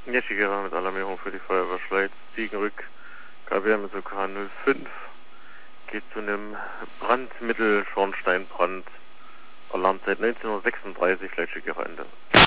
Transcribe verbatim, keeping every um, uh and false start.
Jeschigera mit Alarmierung für die Feuerwehr Schleiz, Ziegenrück, K W M S O K null fünf, geht zu einem Brandmittel, Schornsteinbrand, Alarmzeit neunzehn Uhr sechsunddreißig, Leitschigera Ende.